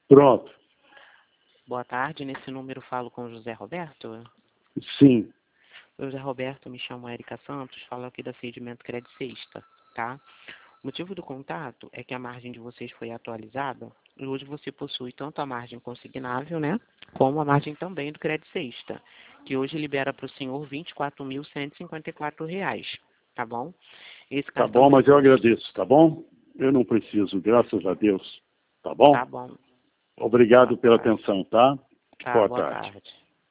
Pronto. Boa tarde, nesse número falo com o José Roberto. Sim. José Roberto, me chamo Érica Santos, falo aqui da Cedimento Credit Sexta, tá? O motivo do contato é que a margem de vocês foi atualizada e hoje você possui tanto a margem consignável, né, como a margem também do Credit Sexta, que hoje libera para o senhor R$ 24.154, tá bom? Esse Tá cartão bom, mas eu agradeço, tá bom? Eu não preciso, graças a Deus. Tá bom? Tá bom. Obrigado Boa pela tarde. atenção, tá? Tá, Boa boa tarde. tarde.